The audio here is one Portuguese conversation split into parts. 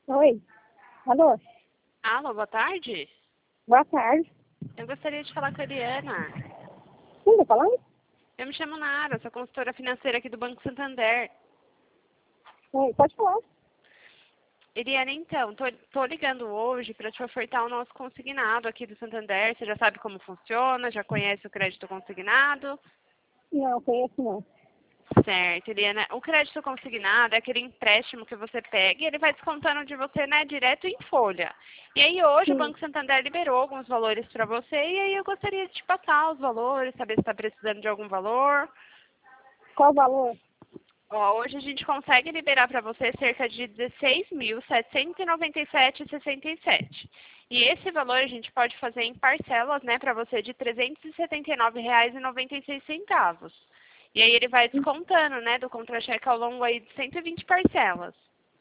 Oi. Alô? Alô, boa tarde. Boa tarde. Eu gostaria de falar com a Eliana. Quem tá falando? Eu me chamo Nara, sou consultora financeira aqui do Banco Santander. Oi, pode falar. Eliana, então, tô ligando hoje para te ofertar o nosso consignado aqui do Santander. Você já sabe como funciona, já conhece o crédito consignado? Não, conheço não. Certo, Eliana. O crédito consignado é aquele empréstimo que você pega e ele vai descontando de você, né, direto em folha. E aí hoje o Sim. Banco Santander liberou alguns valores para você e aí eu gostaria de te passar os valores, saber se está precisando de algum valor. Qual o valor? Ó, hoje a gente consegue liberar para você cerca de 16.797,67. E esse valor a gente pode fazer em parcelas, né, para você de R$ 379,96. E aí ele vai descontando, né, do contra-cheque ao longo aí de 120 parcelas.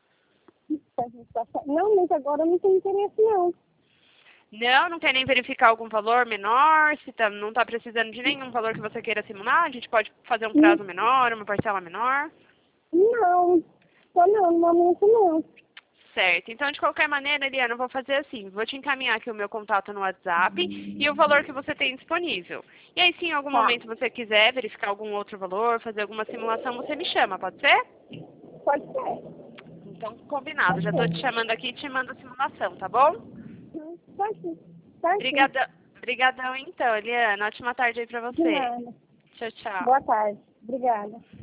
Não, mas agora eu não tenho interesse não. Não quer nem verificar algum valor menor, se não está precisando de nenhum valor que você queira simular, a gente pode fazer um Não, prazo menor, uma parcela menor. não, no momento não. Certo. Então, de qualquer maneira, Eliana, eu vou fazer assim. Vou te encaminhar aqui o meu contato no WhatsApp e o valor que você tem disponível. E aí, se em algum Tá, momento você quiser verificar algum outro valor, fazer alguma simulação, você me chama, pode ser? pode ser. Então, combinado. Pode Já estou te ser. chamando aqui e te mando a simulação, tá bom? Pode sim. Pode sim. Obrigadão, então, Eliana. Ótima tarde aí pra De você. nada. Tchau, tchau. Boa tarde. Obrigada.